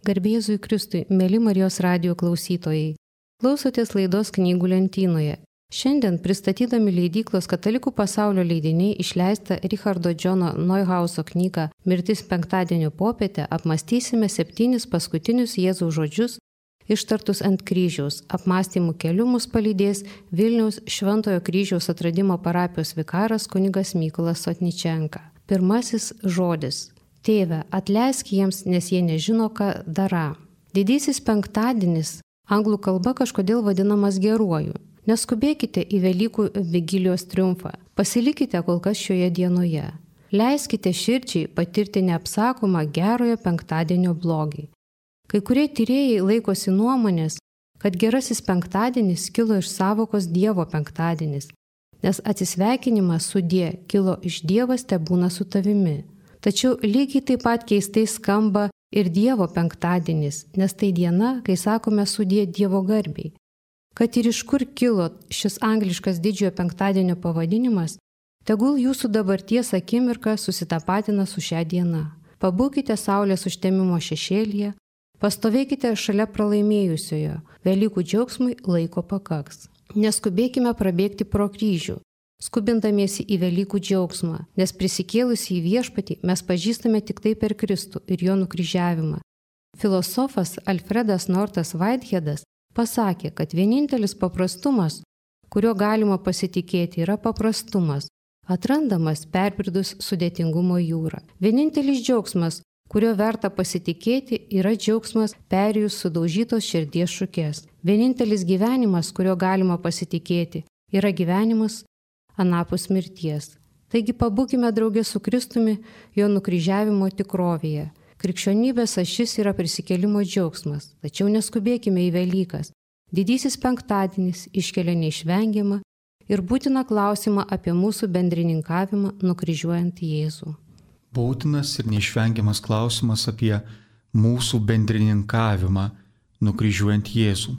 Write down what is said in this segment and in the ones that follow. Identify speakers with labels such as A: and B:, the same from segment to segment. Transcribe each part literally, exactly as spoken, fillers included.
A: Garbė Jėzui Kristui, mėly Marijos radijo klausytojai. Klausotės laidos Knygų lentynoje. Šiandien pristatydami leidyklos Katalikų pasaulio leidiniai išleistą Richardo Džono Neuhauso knygą Mirtis penktadienio popietę apmąstysime septynis paskutinius Jėzaus žodžius ištartus ant kryžiaus. Apmąstymų keliu mus palydės Vilniaus Šventojo kryžiaus atradimo parapijos vikaras kunigas Mykolas Sotničenka. Pirmasis žodis. Tėve, atleisk jiems, nes jie nežino, ką dara. Didysis penktadienis anglų kalba kažkodėl vadinamas geruoju. Neskubėkite į Velykų vigilijos triumfą. Pasilikite kol kas šioje dienoje. Leiskite širdžiai patirti neapsakomą gerojo penktadienio blogį. Kai kurie tyrėjai laikosi nuomonės, kad gerasis penktadienis kilo iš sąvokos Dievo penktadienis, nes atsisveikinimas sudie kilo iš Dievas tebūna su tavimi. Tačiau lygiai taip pat keistai skamba ir Dievo penktadienis, nes tai diena, kai sakome sudie Dievo garbiai. Kad ir iš kur kilo šis angliškas didžiojo penktadienio pavadinimas, tegul jūsų dabarties akimirka susitapatina su šia diena. Pabūkite saulės užtemimo šešėlyje, pastovėkite šalia pralaimėjusiojo, Velykų džiaugsmui laiko pakaks. Neskubėkime prabėgti pro kryžių, skubindamiesi į Velykų džiaugsmą, nes prisikėlusį į viešpatį mes pažįstame tik tai per Kristų ir jo nukryžiavimą. Filosofas Alfredas Nortas Whiteheadas pasakė, kad vienintelis paprastumas, kurio galima pasitikėti, yra paprastumas, atrandamas perbridus sudėtingumo jūrą. Vienintelis džiaugsmas, kurio verta pasitikėti, yra džiaugsmas perėjus sudaužytos širdies šukės. Vienintelis gyvenimas, kurio galima pasitikėti, yra gyvenimas anapus mirties. Taigi pabūkime drauge su Kristumi jo nukryžiavimo tikrovėje. Krikščionybės ašis yra prisikėlimo džiaugsmas, tačiau neskubėkime į Velykas. Didysis penktadienis iškelia neišvengiamą ir būtiną klausimą apie mūsų bendrininkavimą nukryžiuojant Jėzų.
B: Būtinas ir neišvengiamas klausimas apie mūsų bendrininkavimą nukryžiuojant Jėzų.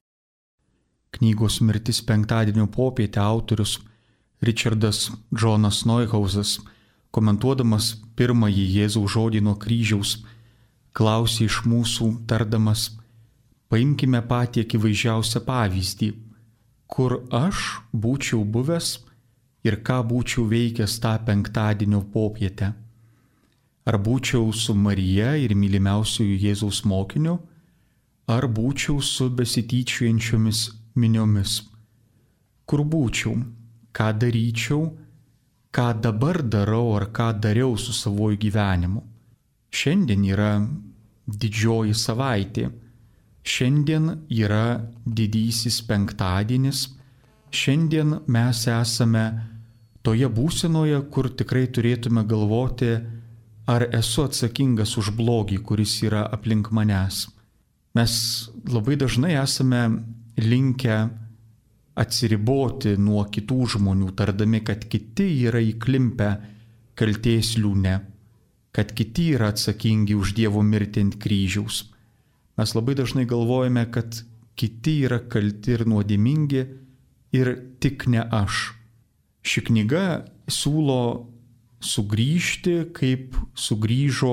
B: Knygos Mirtis penktadienio popietę autorius Richardas Džonas Neuhausas, komentuodamas pirmąjį Jėzaus žodį nuo kryžiaus, klausė iš mūsų tardamas: paimkime patį akivaizdžiausią pavyzdį, kur aš būčiau buvęs ir ką būčiau veikęs tą penktadienio popietę. Ar būčiau su Marija ir mylimiausiųjų Jėzaus mokiniu, ar būčiau su besityčiojančiomis miniomis. Kur būčiau, ką daryčiau, ką dabar darau ar ką dariau su savoju gyvenimu. Šiandien yra didžioji savaitė, šiandien yra didysis penktadienis, šiandien mes esame toje būsenoje, kur tikrai turėtume galvoti, ar esu atsakingas už blogį, kuris yra aplink manęs. Mes labai dažnai esame linkę atsiriboti nuo kitų žmonių, tardami, kad kiti yra įklimpę kaltės liūne, kad kiti yra atsakingi už Dievo mirtį ant kryžiaus. Mes labai dažnai galvojame, kad kiti yra kalti ir nuodėmingi ir tik ne aš. Ši knyga siūlo sugrįžti, kaip sugrįžo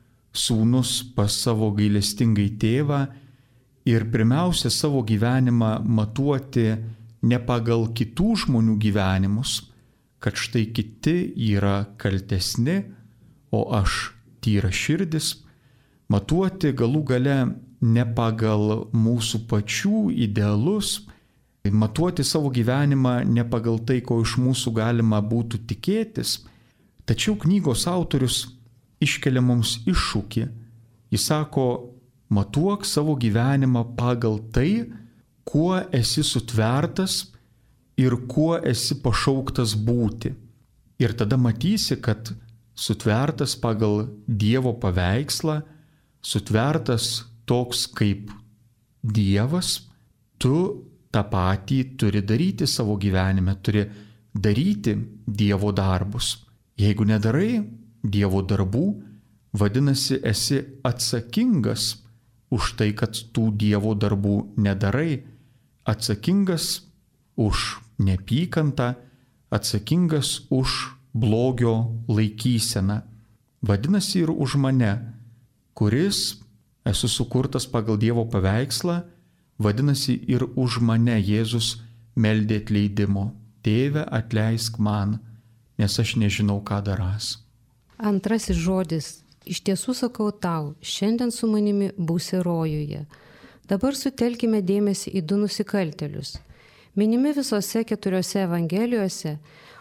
B: sūnus pas savo gailestingai tėvą ir pirmiausia savo gyvenimą matuoti ne pagal kitų žmonių gyvenimus, kad štai kiti yra kaltesni, o aš tyra širdis, matuoti galų gale ne pagal mūsų pačių idealus, matuoti savo gyvenimą ne pagal tai, ko iš mūsų galima būtų tikėtis. Tačiau knygos autorius iškelia mums iššūkį. Jis sako, matuok savo gyvenimą pagal tai, kuo esi sutvertas ir kuo esi pašauktas būti. Ir tada matysi, kad sutvertas pagal Dievo paveikslą, sutvertas toks kaip Dievas, tu tą patį turi daryti savo gyvenime, turi daryti Dievo darbus. Jeigu nedarai Dievo darbų, vadinasi, esi atsakingas už tai, kad tų Dievo darbų nedarai, atsakingas už neapykantą, atsakingas už blogio laikyseną. Vadinasi ir už mane, kuris esu sukurtas pagal Dievo paveikslą, vadinasi ir už mane Jėzus meldė atleidimo. Tėve, atleisk man, nes aš nežinau, ką darąs.
A: Antrasis žodis. Iš tiesų sakau tau, šiandien su manimi būsi rojuje. Dabar sutelkime dėmesį į du nusikaltėlius. Minimi visose keturiose evangelijose,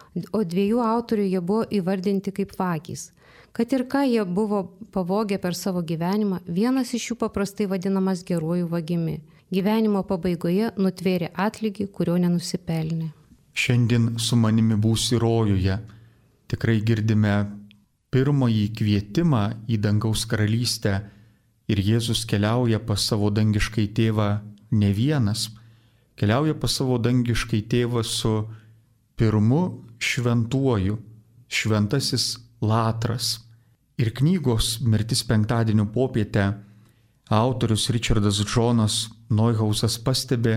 A: o dviejų autorių jie buvo įvardinti kaip vagys. Kad ir ką jie buvo pavogę per savo gyvenimą, vienas iš jų paprastai vadinamas geruoju vagimi. Gyvenimo pabaigoje nutvėrė atlygį, kurio nenusipelnė.
B: Šiandien su manimi būsi rojuje. Tikrai girdime pirmąjį kvietimą į dangaus karalystę ir Jėzus keliauja pas savo dangiškai tėvą ne vienas. Keliauja pas savo dangiškai tėvą su pirmu šventuoju, šventasis Latras. Ir knygos Mirtis penktadienio popietę autorius Richardas Džonas Neuhausas pastebi,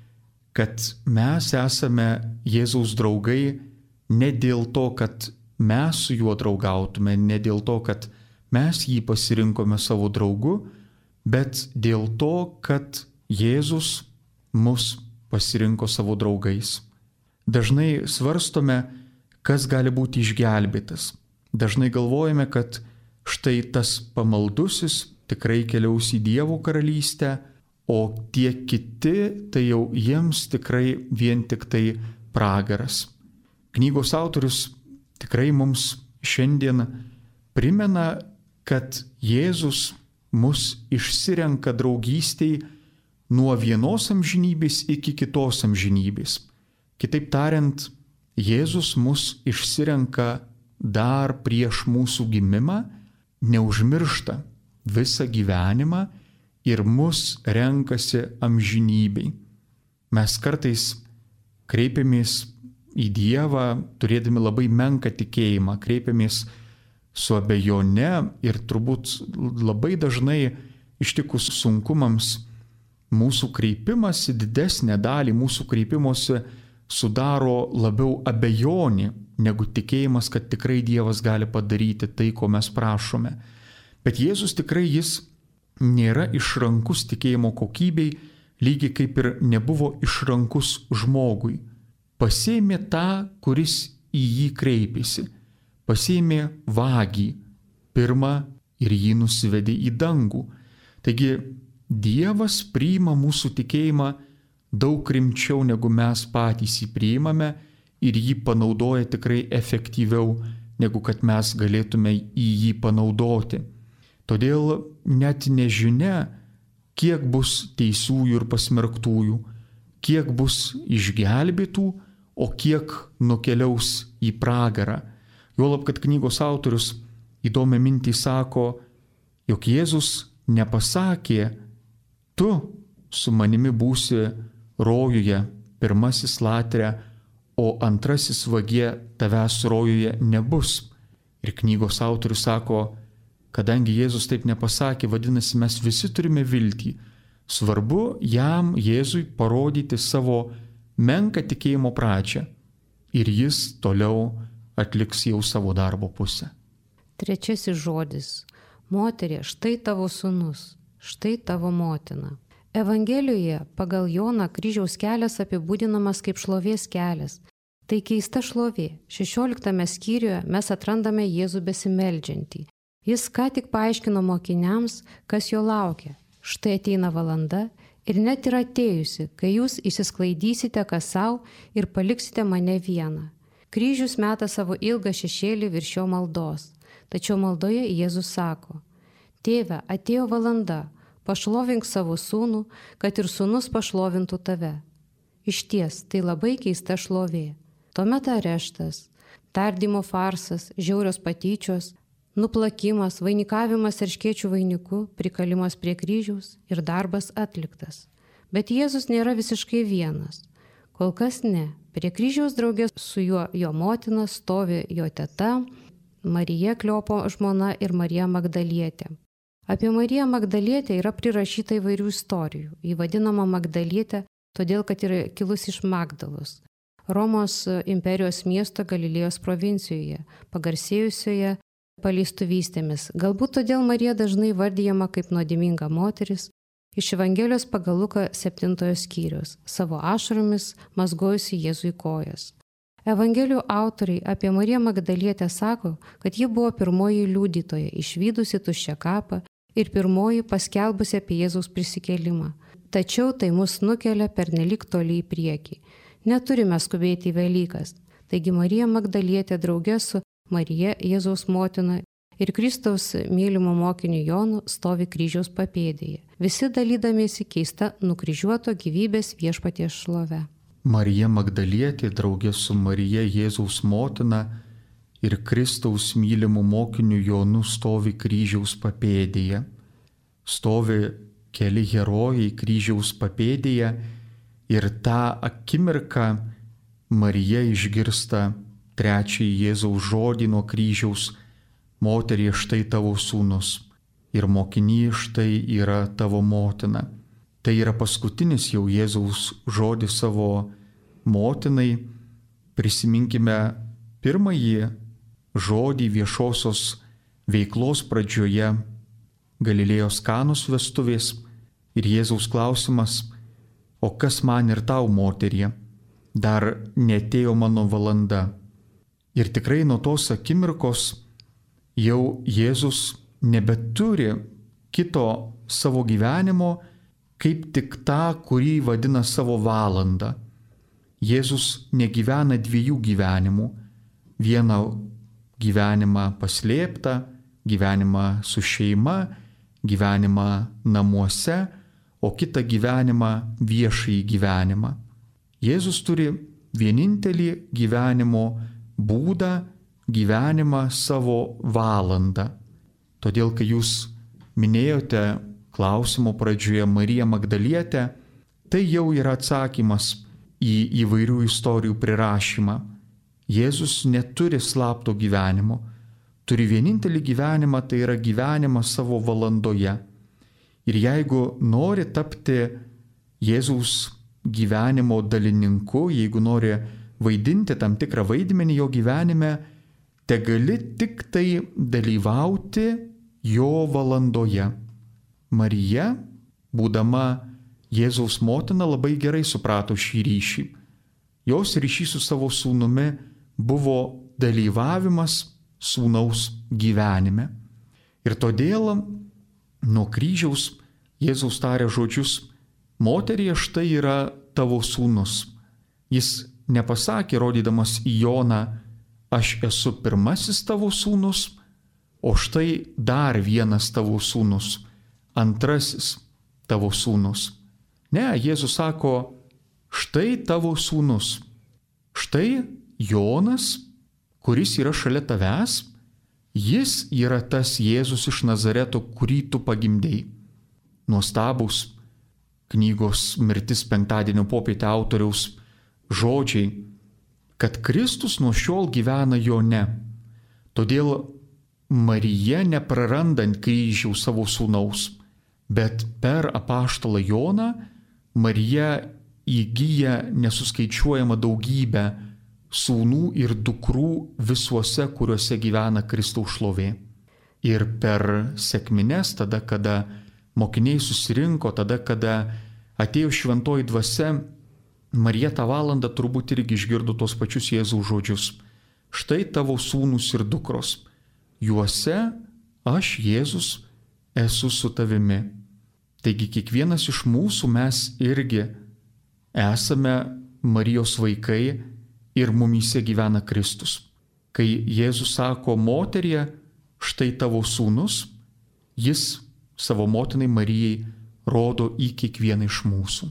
B: kad mes esame Jėzaus draugai ne dėl to, kad mes su juo draugautume, ne dėl to, kad mes jį pasirinkome savo draugu, bet dėl to, kad Jėzus mus pasirinko savo draugais. Dažnai svarstome, kas gali būti išgelbėtas. Dažnai galvojame, kad štai tas pamaldusis tikrai keliaus į Dievo karalystę, o tie kiti, tai jau jiems tikrai vien tik tai pragaras. Knygos autorius tikrai mums šiandien primena, kad Jėzus mus išsirenka draugystei nuo vienos amžinybės iki kitos amžinybės. Kitaip tariant, Jėzus mus išsirenka dar prieš mūsų gimimą, neužmiršta visą gyvenimą ir mus renkasi amžinybei. Mes kartais kreipiamės į Dievą, turėdami labai menką tikėjimą, kreipiamės su abejone ir turbūt labai dažnai ištikus sunkumams mūsų kreipimasi, didesnę dalį mūsų kreipimosi sudaro labiau abejonė negu tikėjimas, kad tikrai Dievas gali padaryti tai, ko mes prašome. Bet Jėzus tikrai jis nėra išrankus tikėjimo kokybei, lygiai kaip ir nebuvo išrankus žmogui. Pasėmė tą, kuris į jį kreipėsi. Pasėmė vagį pirmą ir jį nusivedė į dangų. Taigi Dievas priima mūsų tikėjimą daug rimčiau, negu mes patys jį priimame ir jį panaudoja tikrai efektyviau, negu kad mes galėtume į jį panaudoti. Todėl net nežinia, kiek bus teisiųjų ir pasmerktųjų, kiek bus išgelbėtų, o kiek nukeliaus į pragarą. Juolab, kad knygos autorius įdomią mintį sako, jog Jėzus nepasakė, tu su manimi būsi rojuje, pirmasis Latre, o antrasis vagie tavęs rojuje nebus. Ir knygos autorius sako, kadangi Jėzus taip nepasakė, vadinasi, mes visi turime viltį. Svarbu jam, Jėzui, parodyti savo menką tikėjimo pradžią ir jis toliau atliks jau savo darbo pusę.
A: Trečiasis žodis. Moterie, štai tavo sūnus, štai tavo motina. Evangelijoje pagal Joną kryžiaus kelias apibūdinamas kaip šlovės kelias. Tai keista šlovė. šešioliktame skyriuje mes atrandame Jėzų besimeldžiantį. Jis ką tik paaiškino mokiniams, kas jo laukia. Štai ateina valanda ir net yra atėjusi, kai jūs išsisklaidysite kas savo ir paliksite mane vieną. Kryžius meta savo ilgą šešėlį virš jo maldos. Tačiau maldoje Jėzus sako, Tėve, atėjo valanda, pašlovink savo sūnų, kad ir sūnus pašlovintų tave. Išties, tai labai keista šlovė. Tuomet areštas, tardymo farsas, žiaurios patyčios, nuplakimas, vainikavimas erškėčių vainiku, prikalimas prie kryžiaus ir darbas atliktas. Bet Jėzus nėra visiškai vienas. Kol kas ne. Prie kryžiaus draugės su juo jo motina stovi jo teta, Marija Kliopo žmona ir Marija Magdalietė. Apie Mariją Magdalietę yra prirašyta įvairių istorijų. Ji vadinama Magdalietė, todėl kad yra kilus iš Magdalos, Romos imperijos miesto Galilėjos provincijoje, pagarsėjusioje paleistuvystėmis. Galbūt todėl Marija dažnai vardijama kaip nuodėminga moteris iš Evangelijos pagal Luką septintojo skyrius, savo ašaromis mazgojusi Jėzui kojas. Evangelijų autoriai apie Mariją Magdalietę sako, kad ji buvo pirmoji liudytoja, išvydusi tuščią kapą ir pirmoji paskelbusi apie Jėzaus prisikėlimą. Tačiau tai mus nukelia pernelyg toli į priekį. Neturime skubėti į Velykas. Taigi Marija Magdalietė draugė su Marija Jėzaus motina ir Kristaus mylimu mokiniu Jonu stovi kryžiaus papėdėje, visi dalydamiesi keista nukryžiuoto gyvybės viešpaties šlove.
B: Marija Magdalietė draugė su Marija Jėzaus motina ir Kristaus mylimu mokiniu Jonu stovi kryžiaus papėdėje. Stovi keli herojai kryžiaus papėdėje ir tą akimirką Marija išgirsta trečiąjį Jėzaus žodį nuo kryžiaus: moterie, štai tavo sūnus, ir mokinį, štai yra tavo motina. Tai yra paskutinis jau Jėzaus žodis savo motinai. Prisiminkime pirmąjį žodį viešosios veiklos pradžioje, Galilėjos Kanos vestuvės, ir Jėzaus klausimas: o kas man ir tau, moterie, dar neatėjo mano valanda. Ir tikrai nuo tos akimirkos jau Jėzus nebeturi kito savo gyvenimo, kaip tik tą, kurį vadina savo valanda. Jėzus negyvena dviejų gyvenimų. Vieną gyvenimą paslėptą, gyvenimą su šeima, gyvenimą namuose, o kitą gyvenimą viešąjį gyvenimą. Jėzus turi vienintelį gyvenimo būdą, gyvenimą savo valandą. Todėl, kai jūs minėjote klausimo pradžioje Mariją Magdalietę, tai jau yra atsakymas į įvairių istorijų prirašymą. Jėzus neturi slapto gyvenimo, turi vienintelį gyvenimą, tai yra gyvenimas savo valandoje. Ir jeigu nori tapti Jėzaus gyvenimo dalininku, jeigu nori vaidinti tam tikrą vaidmenį jo gyvenime, te gali tik tai dalyvauti jo valandoje. Marija, būdama Jėzaus motina, labai gerai suprato šį ryšį. Jos ryšys su savo sūnumi buvo dalyvavimas sūnaus gyvenime. Ir todėl nuo kryžiaus Jėzaus tarė žodžius: moterie, štai yra tavo sūnus. Jis nepasakė, rodydamas į Joną: aš esu pirmasis tavo sūnus, o štai dar vienas tavo sūnus, antrasis tavo sūnus. Ne, Jėzus sako: štai tavo sūnus, štai Jonas, kuris yra šalia tavęs, jis yra tas Jėzus iš Nazareto, kurį tu pagimdei. Nuostabus knygos Mirtis penktadienio popietę autoriaus žodžiai, kad Kristus nuo šiol gyvena Jone. Todėl Marija neprarandant kryžiaus savo sūnaus, bet per apaštalą Joną Marija įgyja nesuskaičiuojamą daugybę sūnų ir dukrų visuose, kuriuose gyvena Kristaus šlovė. Ir per sekmines, tada, kada mokiniai susirinko, tada, kada atėjo šventoji dvasia, Marija tą valandą turbūt irgi išgirdo tos pačius Jėzaus žodžius: štai tavo sūnus ir dukros, juose aš, Jėzus, esu su tavimi. Taigi kiekvienas iš mūsų mes irgi esame Marijos vaikai ir mumyse gyvena Kristus. Kai Jėzus sako: moterie, štai tavo sūnus, jis savo motinai Marijai rodo į kiekvieną iš mūsų.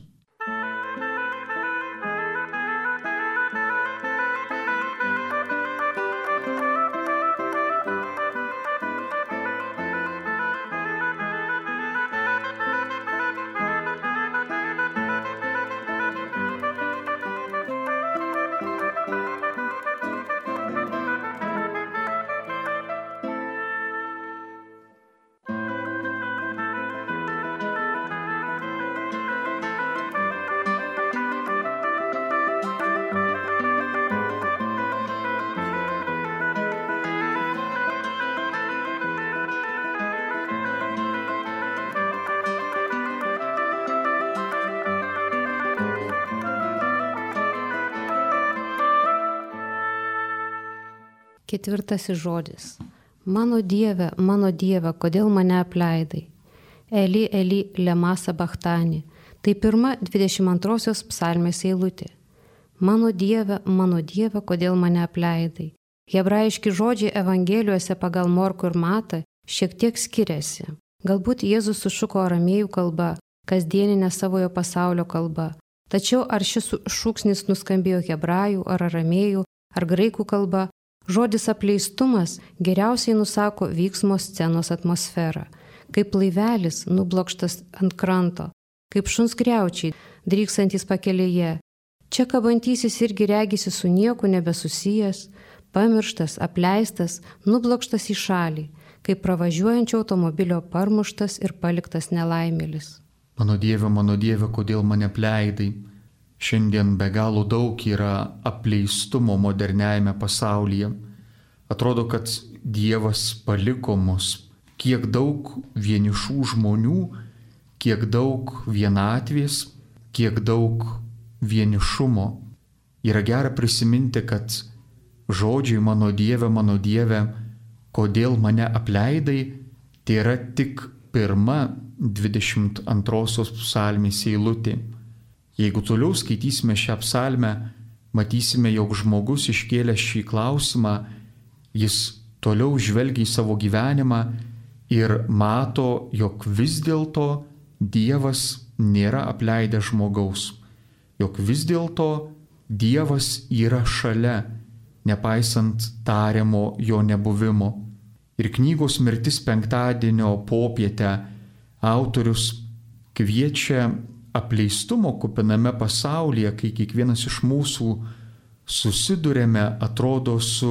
A: Ketvirtasis žodis. Mano Dieve, mano Dieve, kodėl mane apleidai? Eli, Eli, lema sabachtani. Tai pirma dvidešimt antrosios psalmės eilutė. Mano Dieve, mano Dieve, kodėl mane apleidai? Hebrajiški žodžiai Evangelijose pagal Morkų ir Matą šiek tiek skiriasi. Galbūt Jėzus sušuko aramėjų kalba, kasdieninė savojo pasaulio kalba. Tačiau ar šis šūksnis nuskambėjo hebrajų ar aramėjų ar graikų kalba, žodis apleistumas geriausiai nusako vyksmo scenos atmosferą. Kaip laivelis nublokštas ant kranto, kaip šuns griaučiai dryksantis pakelėje. Čia kabantysis irgi regisi su nieku nebesusijęs, pamirštas, apleistas, nublokštas į šalį, kaip pravažiuojančio automobilio parmuštas ir paliktas nelaimėlis.
B: Mano Dieve, mano Dieve, kodėl mane apleidai? Šiandien be galo daug yra apleistumo moderniajame pasaulyje. Atrodo, kad Dievas paliko mus. Kiek daug vienišų žmonių, kiek daug vienatvės, kiek daug vienišumo. Yra gera prisiminti, kad žodžiai mano Dieve, mano Dieve, kodėl mane apleidai, tai yra tik pirma dvidešimt antrosios psalmės eilutė. Jeigu toliau skaitysime šią psalmę, matysime, jog žmogus iškėlęs šį klausimą, jis toliau žvelgia į savo gyvenimą ir mato, jog vis dėlto Dievas nėra apleidęs žmogaus, jog vis dėlto Dievas yra šalia, nepaisant tariamo jo nebuvimo. Ir knygos Mirtis penktadienio popietę autorius kviečia apleistumo kupiname pasaulyje, kai kiekvienas iš mūsų susidurėme, atrodo, su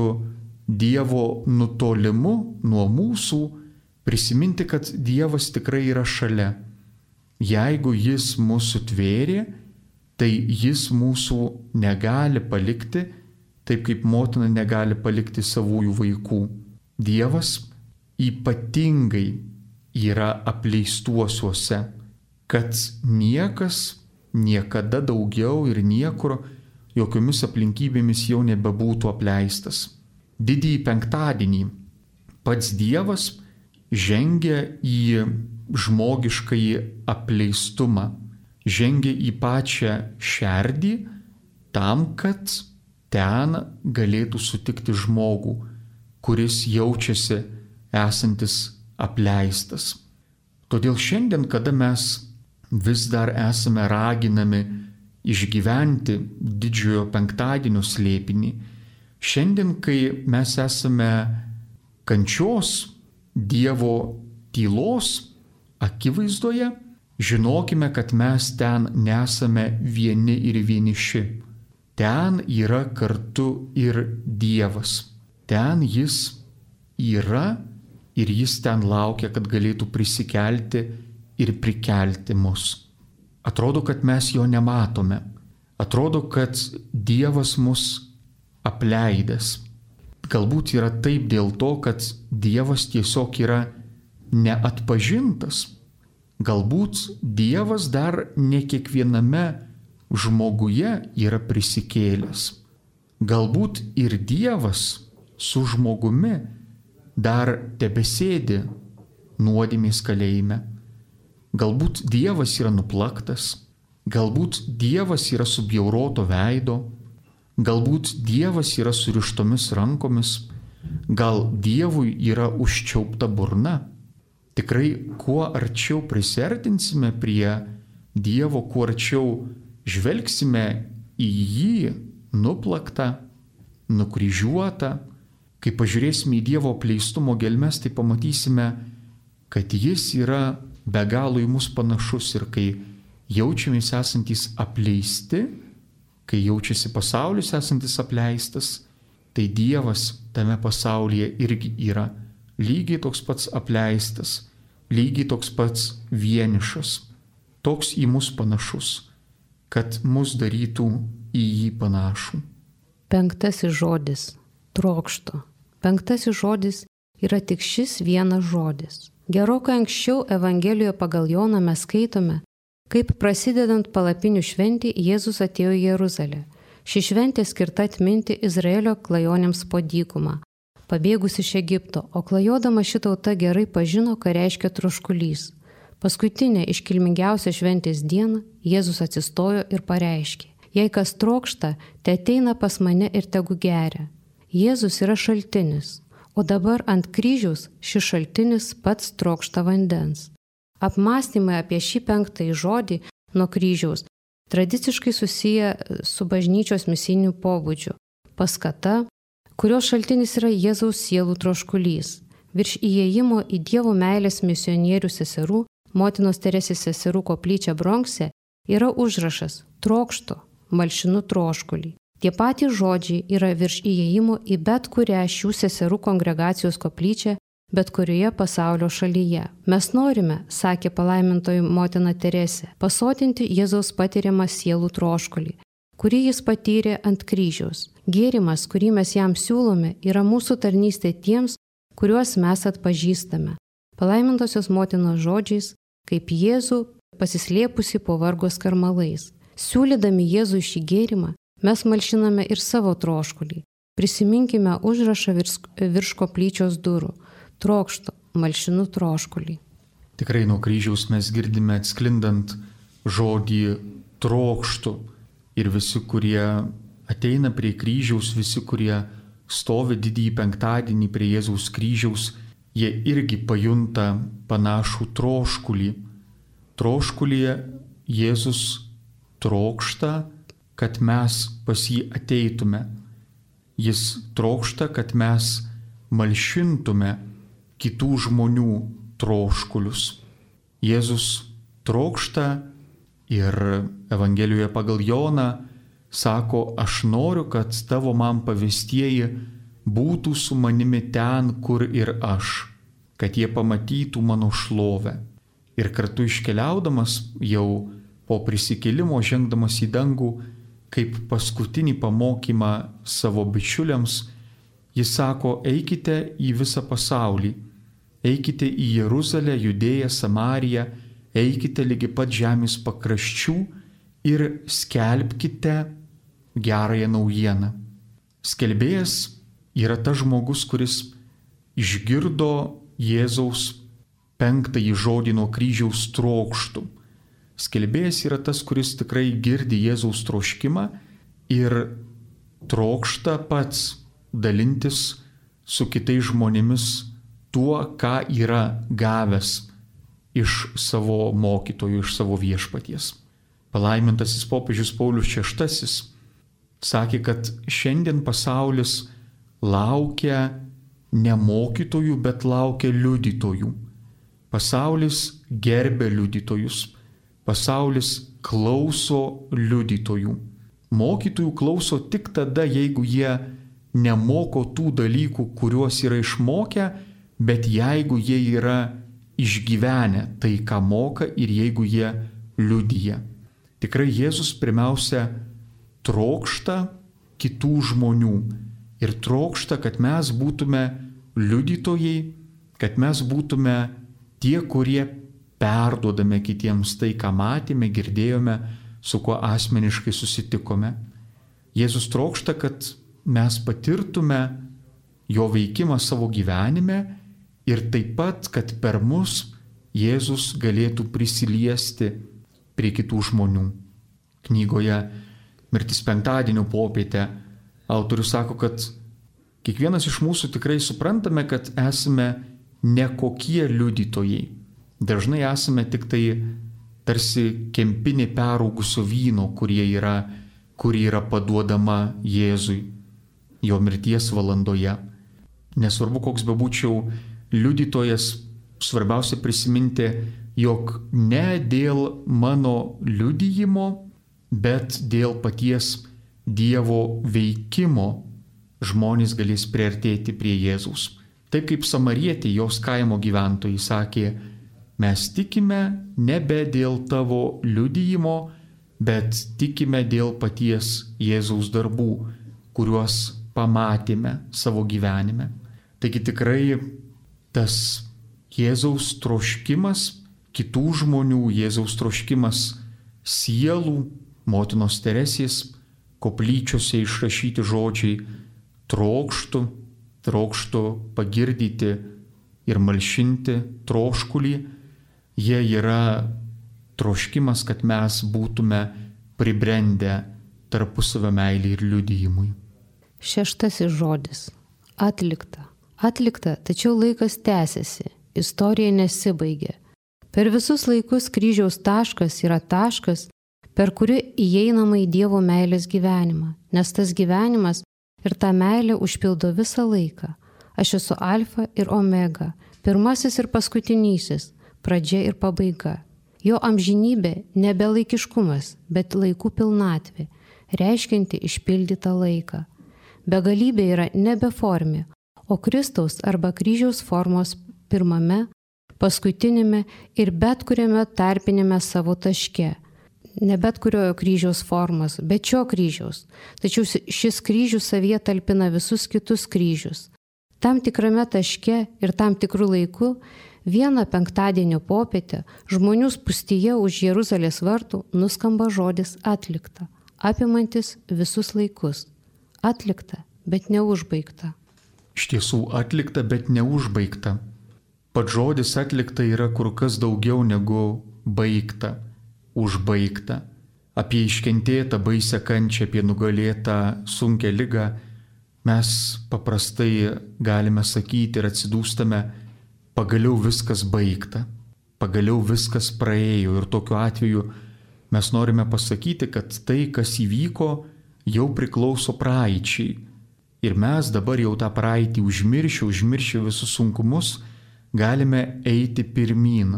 B: Dievo nutolimu nuo mūsų, prisiminti, kad Dievas tikrai yra šalia. Jeigu Jis mūsų tvėrė, tai Jis mūsų negali palikti, taip kaip motina negali palikti savųjų vaikų. Dievas ypatingai yra apleistuosiuose, kad niekas niekada daugiau ir niekur jokiomis aplinkybėmis jau nebebūtų apleistas. Didįjį penktadienį pats Dievas žengia į žmogiškąjį apleistumą, žengia į pačią šerdį tam, kad ten galėtų sutikti žmogų, kuris jaučiasi esantis apleistas. Todėl šiandien, kada mes vis dar esame raginami išgyventi didžiojo penktadienio slėpinį, šiandien, kai mes esame kančios, Dievo tylos akivaizdoje, žinokime, kad mes ten nesame vieni ir vieniši. Ten yra kartu ir Dievas. Ten Jis yra ir Jis ten laukia, kad galėtų prisikelti ir prikelti mus. Atrodo, kad mes jo nematome. Atrodo, kad Dievas mus apleidęs. Galbūt yra taip dėl to, kad Dievas tiesiog yra neatpažintas. Galbūt Dievas dar ne kiekviename žmoguje yra prisikėlęs. Galbūt ir Dievas su žmogumi dar tebesėdi nuodėmės kalėjime. Galbūt Dievas yra nuplaktas, galbūt Dievas yra subjauroto veido, galbūt Dievas yra surištomis rankomis, gal Dievui yra užčiaupta burna. Tikrai, kuo arčiau prisiartinsime prie Dievo, kuo arčiau žvelgsime į jį nuplaktą, nukryžiuotą, kai pažiūrėsime į Dievo apleistumo gelmes, tai pamatysime, kad Jis yra be galo į mus panašus ir kai jaučiamės esantys apleisti, kai jaučiasi pasaulis esantis apleistas, tai Dievas tame pasaulyje irgi yra lygiai toks pats apleistas, lygiai toks pats vienišas, toks į mus panašus, kad mus darytų į jį panašų.
A: Penktasis žodis – trokšto. Penktasis žodis yra tik šis vienas žodis. Gerokai anksčiau Evangelijoje pagal Joną mes skaitome, kaip prasidedant palapinių šventį Jėzus atėjo į Jeruzalę. Ši šventė skirta atminti Izraelio klajonėms po dykumą. pabėgus iš Egipto, o klajodama ši tauta gerai pažino, ką reiškia troškulys. Paskutinę iškilmingiausią šventės dieną Jėzus atsistojo ir pareiškė: jei kas trokšta, te ateina pas mane ir tegu geria. Jėzus yra šaltinis, o dabar ant kryžiaus šis šaltinis pats trokšta vandens. Apmąstymai apie šį penktąjį žodį nuo kryžiaus tradiciškai susiję su bažnyčios misijiniu pobūdžiu. Paskata, kurios šaltinis yra Jėzaus sielų troškulys. Virš įėjimo į Dievo meilės misionierių seserų, motinos Teresės seserų koplyčią Bronkse, yra užrašas: trokštu, malšinu troškulį. Tie patys žodžiai yra virš įėjimo į bet kurią šių seserų kongregacijos koplyčią, bet kurioje pasaulio šalyje. Mes norime, sakė palaimintoji motina Teresė, pasotinti Jėzaus patiriamą sielų troškulį, kurį jis patyrė ant kryžiaus. Gėrimas, kurį mes jam siūlome, yra mūsų tarnystė tiems, kuriuos mes atpažįstame. Palaimintosios motinos žodžiais, kaip Jėzų pasislėpusi po vargo skarmalais. Siūlydami Jėzų šį gėrimą, mes malšiname ir savo troškulį. Prisiminkime užrašą virš, virš koplyčios durų: trokštu, malšinu troškulį.
B: Tikrai nuo kryžiaus mes girdime atsklindant žodį trokštu. Ir visi, kurie ateina prie kryžiaus, visi, kurie stovi didįjį penktadienį prie Jėzaus kryžiaus, jie irgi pajunta panašų troškulį. Troškulyje Jėzus trokšta, kad mes pas jį ateitume. Jis trokšta, kad mes malšintume kitų žmonių troškulius. Jėzus trokšta ir Evangelijoje pagal Joną sako: aš noriu, kad tavo man pavestieji būtų su manimi ten, kur ir aš, kad jie pamatytų mano šlovę. Ir kartu iškeliaudamas jau po prisikėlimo, žengdamas į dangų, kaip paskutinį pamokymą savo bičiuliams, jis sako: eikite į visą pasaulį, eikite į Jeruzalę, Judėją, Samariją, eikite lygi pat žemės pakraščių ir skelbkite gerąją naujieną. Skelbėjas yra tas žmogus, kuris išgirdo Jėzaus penktąjį žodį nuo kryžiaus trokštų. Skelbėjas yra tas, kuris tikrai girdi Jėzaus troškimą ir trokšta pats dalintis su kitais žmonėmis tuo, ką yra gavęs iš savo mokytojų, iš savo viešpaties. Palaimintasis popiežius Paulius šeštasis sakė, kad šiandien pasaulis laukia ne mokytojų, bet laukia liudytojų. Pasaulis gerbia liudytojus. Pasaulis klauso liudytojų. Mokytojų klauso tik tada, jeigu jie nemoko tų dalykų, kuriuos yra išmokę, bet jeigu jie yra išgyvenę tai, ką moka, ir jeigu jie liudyja. Tikrai Jėzus pirmiausia trokšta kitų žmonių ir trokšta, kad mes būtume liudytojai, kad mes būtume tie, kurie perduodame kitiems tai, ką matėme, girdėjome, su kuo asmeniškai susitikome. Jėzus trokšta, kad mes patirtume jo veikimą savo gyvenime ir taip pat, kad per mus Jėzus galėtų prisiliesti prie kitų žmonių. Knygoje Mirtis penktadienio popietę autorius sako, kad kiekvienas iš mūsų tikrai suprantame, kad esame nekokie liudytojai. Dažnai esame tik tai tarsi kempinė peraugusio vyno, kurie yra, kuri yra paduodama Jėzui jo mirties valandoje. Nesvarbu, koks bebūčiau liudytojas, svarbiausia prisiminti, jog ne dėl mano liudijimo, bet dėl paties Dievo veikimo žmonės galės priartėti prie Jėzaus. Taip kaip samarietė, jos kaimo gyventojai sakė: mes tikime nebe dėl tavo liudijimo, bet tikime dėl paties Jėzaus darbų, kuriuos pamatėme savo gyvenime. Taigi tikrai tas Jėzaus troškimas kitų žmonių, Jėzaus troškimas sielų, motinos Teresės koplyčiose išrašyti žodžiai: trokštu, trokštų pagirdyti ir malšinti troškulį, jie yra troškimas, kad mes būtume pribrendę tarpusavio meilei ir liudijimui.
A: Šeštasis žodis – atlikta. Atlikta, tačiau laikas tęsiasi, istorija nesibaigė. Per visus laikus kryžiaus taškas yra taškas, per kurį įeinama į Dievo meilės gyvenimą, nes tas gyvenimas ir ta meilė užpildo visą laiką. Aš esu alfa ir omega, pirmasis ir paskutinysis, pradžia ir pabaiga. Jo amžinybė nebe laikiškumas, bet laikų pilnatvė, reiškianti išpildytą laiką. Begalybė yra nebeformė, o Kristaus arba kryžiaus formos pirmame, paskutinėme ir bet kuriame tarpinėme savo taške. Ne bet kuriojo kryžiaus formos, bet šio kryžiaus. Tačiau šis kryžius savyje talpina visus kitus kryžius. Tam tikrame taške ir tam tikrų laikų vieną penktadienio popietę žmonių spūstyje už Jeruzalės vartų nuskamba žodis atlikta, apimantis visus laikus. Atlikta, bet neužbaigta.
B: Iš tiesų atlikta, bet neužbaigta. Pats žodis atlikta yra kur kas daugiau negu baigta, užbaigta. Apie iškentėtą baisią kančią, apie nugalėtą sunkią ligą mes paprastai galime sakyti ir atsidūstame, pagaliau viskas baigta, pagaliau viskas praėjo ir tokiu atveju mes norime pasakyti, kad tai, kas įvyko, jau priklauso praeičiai. Ir mes dabar jau tą praeitį užmiršę, užmiršę visus sunkumus, galime eiti pirmyn.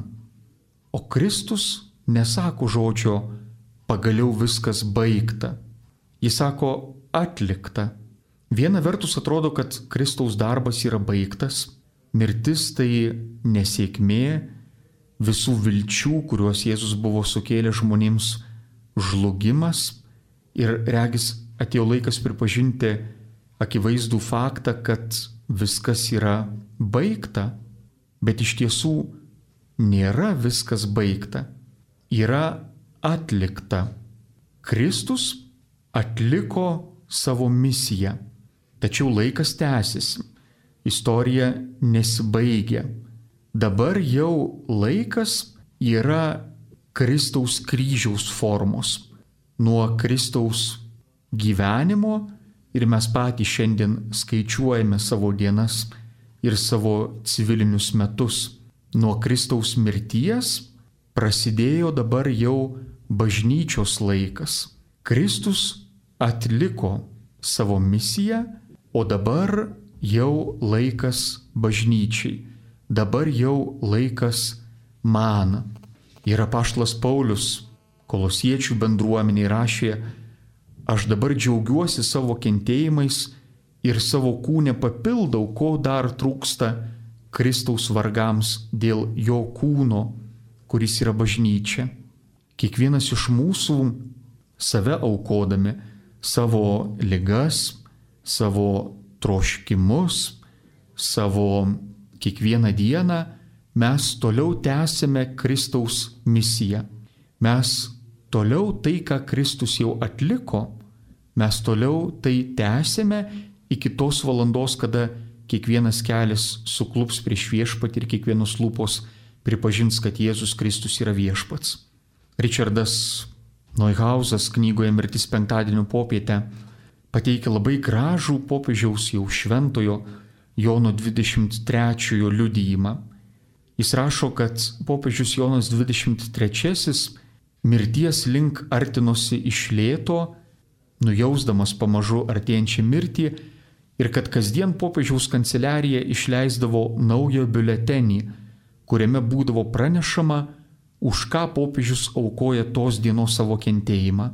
B: O Kristus nesako žodžio pagaliau viskas baigta. Jis sako atlikta. Viena vertus atrodo, kad Kristaus darbas yra baigtas, mirtis tai nesėkmė, visų vilčių, kuriuos Jėzus buvo sukėlęs žmonėms, žlugimas ir regis atėjo laikas pripažinti akivaizdų faktą, kad viskas yra baigta, bet iš tiesų nėra viskas baigta, yra atlikta. Kristus atliko savo misiją, tačiau laikas tęsiasi, istorija nesibaigia. Dabar jau laikas yra Kristaus kryžiaus formos, nuo Kristaus gyvenimo ir mes patys šiandien skaičiuojame savo dienas ir savo civilinius metus. Nuo Kristaus mirties prasidėjo dabar jau bažnyčios laikas. Kristus atliko savo misiją, o dabar jau laikas bažnyčiai. Dabar jau laikas man. Ir apaštalas Paulius Kolosiečių bendruomeniai rašė: aš dabar džiaugiuosi savo kentėjimais ir savo kūne papildau, ko dar trūksta Kristaus vargams dėl jo kūno, kuris yra bažnyčia. Kiekvienas iš mūsų save aukodami, savo ligas, savo troškimus, savo kiekvieną dieną mes toliau tęsime Kristaus misiją. Mes toliau tai, ką Kristus jau atliko, mes toliau tai tęsime iki tos valandos, kada kiekvienas kelias suklups prieš viešpatį ir kiekvienos lūpos pripažins, kad Jėzus Kristus yra viešpats. Richardas Neuhausas knygoje Mirtis penktadienio popietę pateikia labai gražų popiežiaus jau šventojo Jono dvidešimt trečiojo liudijimą. Jis rašo, kad popiežius Jonas dvidešimt trečiasis mirties link artinosi iš lėto, nujausdamas pamažu artėjančią mirtį, ir kad kasdien popiežiaus kanceliarija išleisdavo naują biuletenį, kuriame būdavo pranešama, už ką popiežius aukoja tos dienos savo kentėjimą.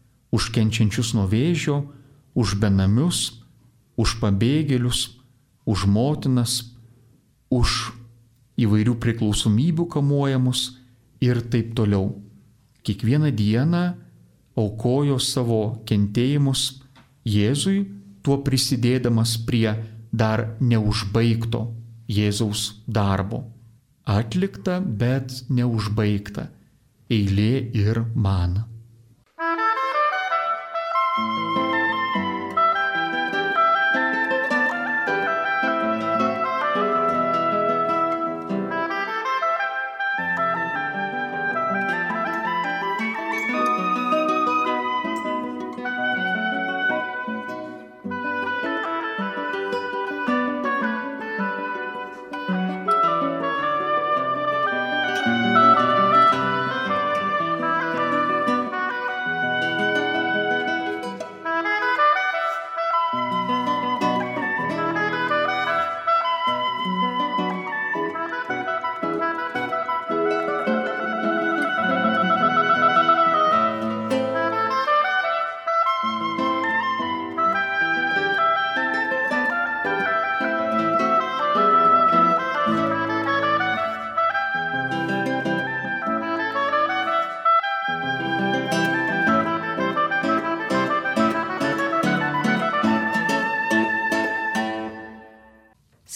B: Už kenčiančius nuo vėžio, už benamius, už pabėgėlius, už motinas, už įvairių priklausomybių kamuojamus ir taip toliau. Kiekvieną dieną aukojo savo kentėjimus Jėzui, tuo prisidėdamas prie dar neužbaigto Jėzaus darbo. Atlikta, bet neužbaigta. Eilė ir man.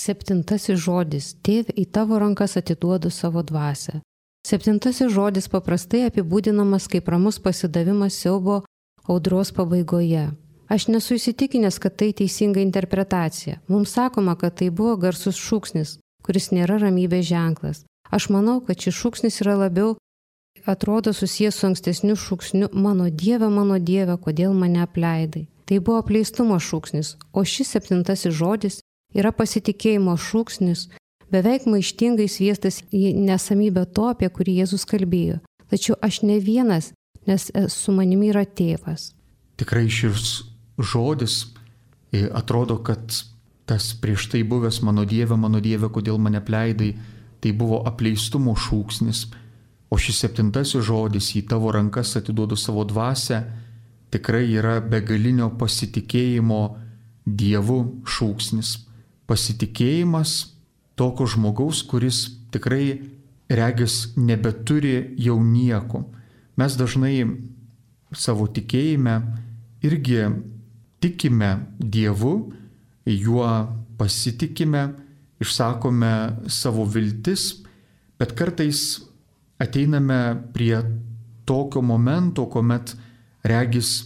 A: Septintasis žodis – Tėve, į tavo rankas atiduodu savo dvasią. Septintasis žodis paprastai apibūdinamas kaip ramus pasidavimas siaubo audros pabaigoje. Aš nesu įsitikinęs, kad tai teisinga interpretacija. Mums sakoma, kad tai buvo garsus šūksnis, kuris nėra ramybės ženklas. Aš manau, kad šis šūksnis yra labiau atrodo susijęs su ankstesniu šūksniu mano Dieve, mano Dieve, kodėl mane apleidai. Tai buvo apleistumo šūksnis, o šis septintasis žodis yra pasitikėjimo šūksnis, beveik maištingai sviestas į nesamybę to, apie kurį Jėzus kalbėjo. Tačiau aš ne vienas, nes su manimi yra tėvas.
B: Tikrai šis žodis atrodo, kad tas prieš tai buvęs mano Dieve, mano Dieve, kodėl mane apleidai, tai buvo apleistumo šūksnis. O šis septintasis žodis, į tavo rankas atiduodu savo dvasią, tikrai yra begalinio pasitikėjimo Dievu šūksnis. Pasitikėjimas tokio žmogaus, kuris tikrai regis nebeturi jau nieko. Mes dažnai savo tikėjime irgi tikime Dievu, juo pasitikime, išsakome savo viltis, bet kartais ateiname prie tokio momento, kuomet regis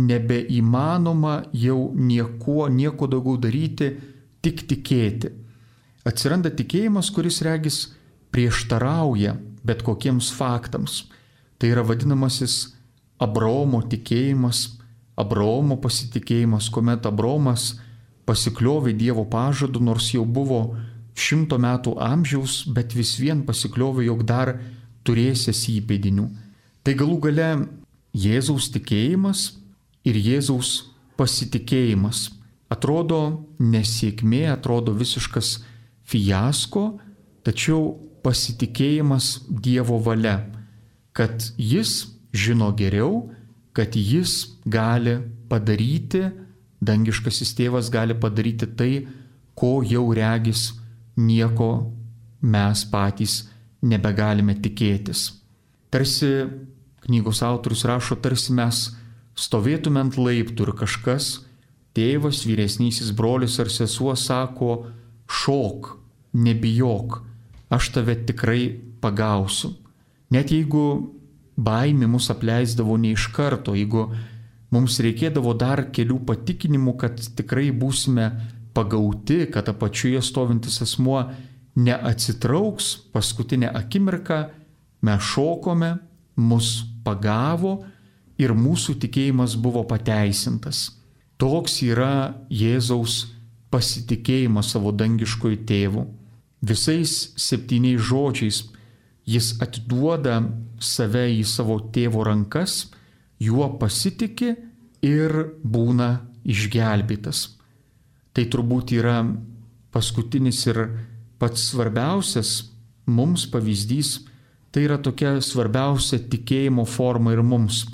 B: nebeįmanoma jau nieko, nieko daugiau daryti, tik tikėti. Atsiranda tikėjimas, kuris regis prieštarauja bet kokiems faktams. Tai yra vadinamasis Abraomo tikėjimas, Abraomo pasitikėjimas, kuomet Abraomas pasikliovė Dievo pažadu, nors jau buvo šimto metų amžiaus, bet vis vien pasikliovė, jog dar turėsės įpėdinių. Tai galų gale Jėzaus tikėjimas ir Jėzaus pasitikėjimas. Atrodo nesėkmė, atrodo visiškas fiasko, tačiau pasitikėjimas Dievo valia, kad Jis žino geriau, kad Jis gali padaryti, dangiškasis Tėvas gali padaryti tai, ko jau regis nieko mes patys nebegalime tikėtis. Tarsi knygos autorius rašo, tarsi mes stovėtume ant laiptų ir kažkas, tėvas, vyresnysis brolis ar sesuo sako, šok, nebijok, aš tave tikrai pagausiu. Net jeigu baimė mus apleisdavo ne iš karto, jeigu mums reikėdavo dar kelių patikinimų, kad tikrai būsime pagauti, kad apačioje stovintis asmuo neatsitrauks, paskutinę akimirką mes šokome, mus pagavo ir mūsų tikėjimas buvo pateisintas. Toks yra Jėzaus pasitikėjimas savo dangiškoju tėvu. Visais septyniais žodžiais jis atiduoda save į savo tėvo rankas, juo pasitiki ir būna išgelbėtas. Tai turbūt yra paskutinis ir pats svarbiausias mums pavyzdys, tai yra tokia svarbiausia tikėjimo forma ir mums.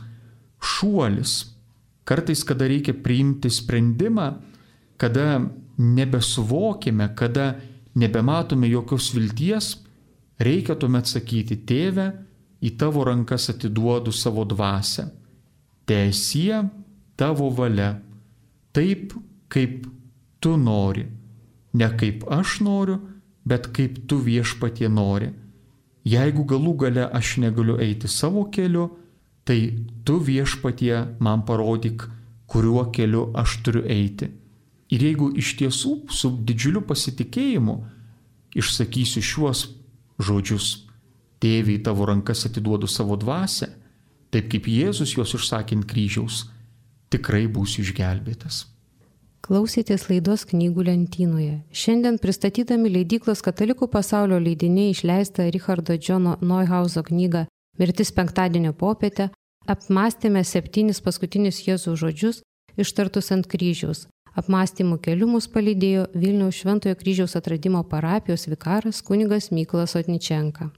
B: Šuolis. Kartais, kada reikia priimti sprendimą, kada nebesuvokime, kada nebematome jokios vilties, reikia tuomet sakyti, tėve, į tavo rankas atiduodu savo dvasią. Teesie tavo valia, taip kaip tu nori, ne kaip aš noriu, bet kaip tu viešpatie nori. Jeigu galų gale aš negaliu eiti savo keliu, tai tu viešpatie man parodyk, kuriuo keliu aš turiu eiti. Ir jeigu iš tiesų su didžiuliu pasitikėjimu išsakysiu šiuos žodžius, tėve, į tavo rankas atiduodu savo dvasią, taip kaip Jėzus juos išsakė ant kryžiaus, tikrai būsiu išgelbėtas.
A: Klausėtės laidos knygų lentynoje. Šiandien pristatydami leidyklos Katalikų pasaulio leidiniai išleistą Richardo Džono Neuhauso knygą Mirtis penktadienio popietę, apmąstėme septynis paskutinius Jėzaus žodžius ištartus ant kryžiaus. Apmąstymų keliu mus palydėjo Vilniaus Šventojo kryžiaus atradimo parapijos vikaras kunigas Mykolas Otničenka.